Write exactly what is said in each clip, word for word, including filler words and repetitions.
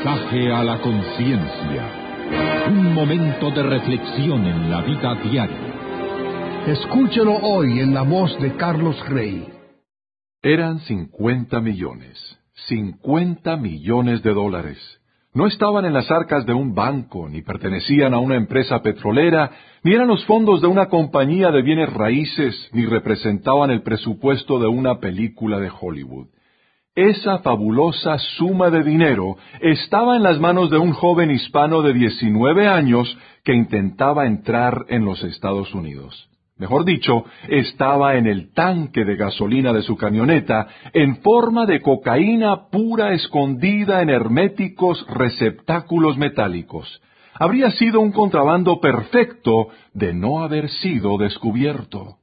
Mensaje a la conciencia. Un momento de reflexión en la vida diaria. Escúchelo hoy en la voz de Carlos Rey. Eran cincuenta millones. cincuenta millones de dólares. No estaban en las arcas de un banco, ni pertenecían a una empresa petrolera, ni eran los fondos de una compañía de bienes raíces, ni representaban el presupuesto de una película de Hollywood. Esa fabulosa suma de dinero estaba en las manos de un joven hispano de diecinueve años que intentaba entrar en los Estados Unidos. Mejor dicho, estaba en el tanque de gasolina de su camioneta en forma de cocaína pura escondida en herméticos receptáculos metálicos. Habría sido un contrabando perfecto de no haber sido descubierto.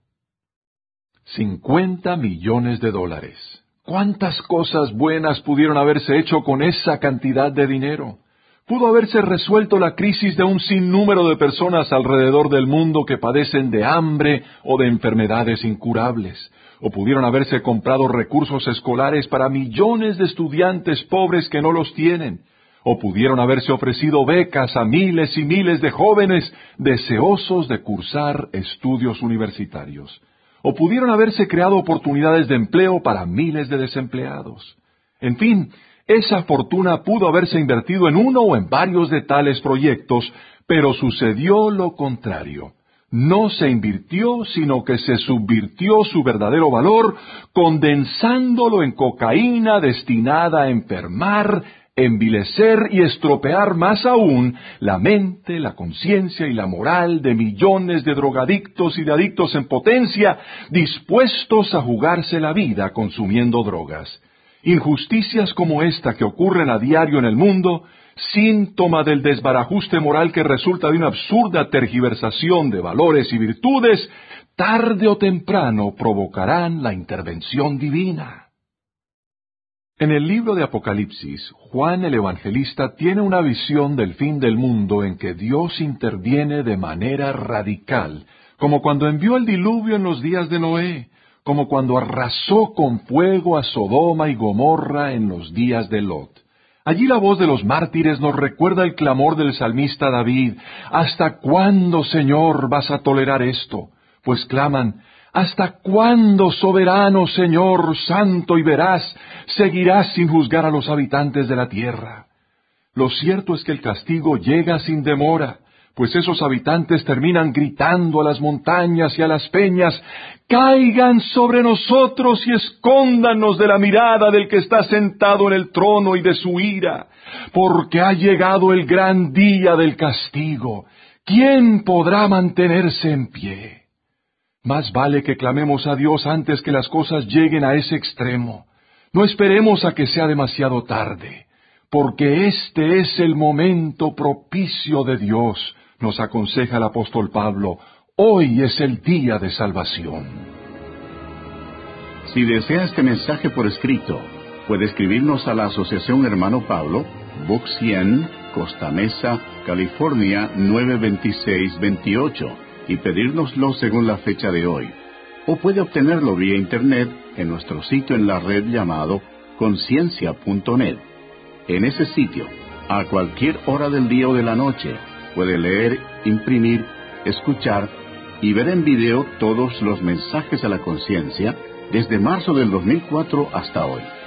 Cincuenta millones de dólares. ¿Cuántas cosas buenas pudieron haberse hecho con esa cantidad de dinero? Pudo haberse resuelto la crisis de un sinnúmero de personas alrededor del mundo que padecen de hambre o de enfermedades incurables. O pudieron haberse comprado recursos escolares para millones de estudiantes pobres que no los tienen. O pudieron haberse ofrecido becas a miles y miles de jóvenes deseosos de cursar estudios universitarios. O pudieron haberse creado oportunidades de empleo para miles de desempleados. En fin, esa fortuna pudo haberse invertido en uno o en varios de tales proyectos, pero sucedió lo contrario. No se invirtió, sino que se subvirtió su verdadero valor, condensándolo en cocaína destinada a enfermar, envilecer y estropear más aún la mente, la conciencia y la moral de millones de drogadictos y de adictos en potencia, dispuestos a jugarse la vida consumiendo drogas. Injusticias como esta que ocurren a diario en el mundo, síntoma del desbarajuste moral que resulta de una absurda tergiversación de valores y virtudes, tarde o temprano provocarán la intervención divina. En el libro de Apocalipsis, Juan el Evangelista tiene una visión del fin del mundo en que Dios interviene de manera radical, como cuando envió el diluvio en los días de Noé, como cuando arrasó con fuego a Sodoma y Gomorra en los días de Lot. Allí la voz de los mártires nos recuerda el clamor del salmista David: ¿Hasta cuándo, Señor, vas a tolerar esto? Pues claman: ¿Hasta cuándo, soberano Señor, santo y veraz, seguirás sin juzgar a los habitantes de la tierra? Lo cierto es que el castigo llega sin demora, pues esos habitantes terminan gritando a las montañas y a las peñas: ¡Caigan sobre nosotros y escóndanos de la mirada del que está sentado en el trono y de su ira! Porque ha llegado el gran día del castigo. ¿Quién podrá mantenerse en pie? Más vale que clamemos a Dios antes que las cosas lleguen a ese extremo. No esperemos a que sea demasiado tarde, porque este es el momento propicio de Dios, nos aconseja el apóstol Pablo. Hoy es el día de salvación. Si desea este mensaje por escrito, puede escribirnos a la Asociación Hermano Pablo, Box cien, Costa Mesa, California nueve veintiséis veintiocho, y pedírnoslo según la fecha de hoy. O puede obtenerlo vía internet en nuestro sitio en la red llamado conciencia punto net. En ese sitio, a cualquier hora del día o de la noche, puede leer, imprimir, escuchar y ver en video todos los mensajes a la conciencia desde marzo del dos mil cuatro hasta hoy.